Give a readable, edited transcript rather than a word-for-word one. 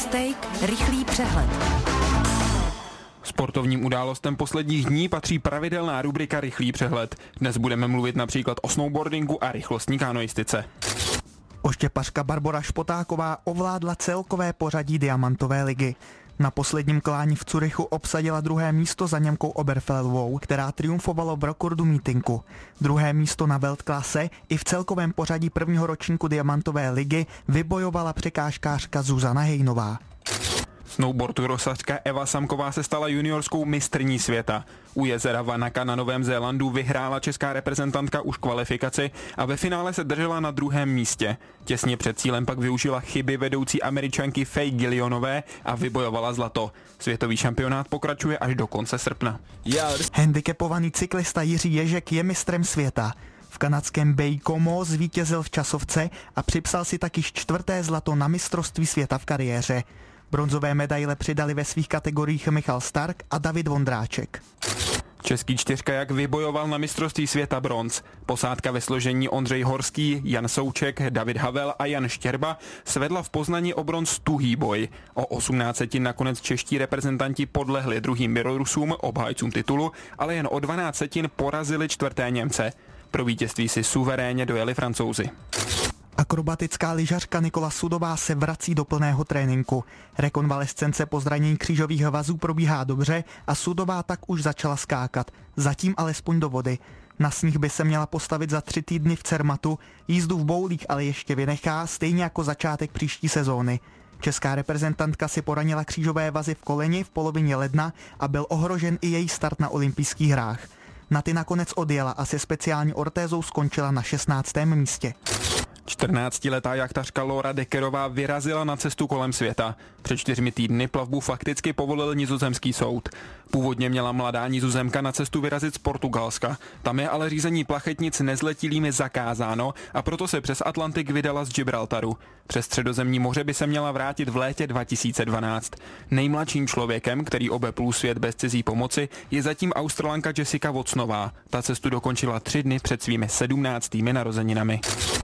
Stake, rychlý přehled. Sportovním událostem posledních dní patří pravidelná rubrika Rychlý přehled. Dnes budeme mluvit například o snowboardingu a rychlostní kanoistice. Oštěpařka Barbora Špotáková ovládla celkové pořadí Diamantové ligy. Na posledním klání v Curychu obsadila druhé místo za Němkou Oberfellovou, která triumfovala v rekordu mítinku. Druhé místo na Weltklasse i v celkovém pořadí prvního ročníku Diamantové ligy vybojovala překážkářka Zuzana Hejnová. Snowboardosařka Eva Samková se stala juniorskou mistryní světa. U jezera Vanaka na Novém Zélandu vyhrála česká reprezentantka už kvalifikaci a ve finále se držela na druhém místě. Těsně před cílem pak využila chyby vedoucí Američanky Faye Gillionové a vybojovala zlato. Světový šampionát pokračuje až do konce srpna. Handicapovaný cyklista Jiří Ježek je mistrem světa. V kanadském Baie-Comeau zvítězil v časovce a připsal si taky 4. zlato na mistrovství světa v kariéře. Bronzové medaile přidali ve svých kategoriích Michal Stark a David Vondráček. Český čtyřkajak vybojoval na mistrovství světa bronz. Posádka ve složení Ondřej Horský, Jan Souček, David Havel a Jan Štěrba svedla v Poznani o bronz tuhý boj. O 18 nakonec čeští reprezentanti podlehli druhým Bělorusům, obhájcům titulu, ale jen o 12 porazili čtvrté Němce. Pro vítězství si suverénně dojeli Francouzi. Akrobatická lyžařka Nikola Sudová se vrací do plného tréninku. Rekonvalescence po zranění křížových vazů probíhá dobře a Sudová tak už začala skákat, zatím alespoň do vody. Na sníh by se měla postavit za 3 týdny v Cermatu, jízdu v boulích ale ještě vynechá, stejně jako začátek příští sezóny. Česká reprezentantka si poranila křížové vazy v koleni v polovině ledna a byl ohrožen i její start na olympijských hrách. Na ty nakonec odjela a se speciální ortézou skončila na 16. místě. 14letá jachtařka Laura Deckerová vyrazila na cestu kolem světa. Před 4 týdny plavbu fakticky povolil nizozemský soud. Původně měla mladá Nizozemka na cestu vyrazit z Portugalska. Tam je ale řízení plachetnic nezletilými zakázáno a proto se přes Atlantik vydala z Gibraltaru. Přes Středozemní moře by se měla vrátit v létě 2012. Nejmladším člověkem, který obeplul svět bez cizí pomoci, je zatím Australanka Jessica Watsonová. Ta cestu dokončila 3 dny před svými 17. narozeninami.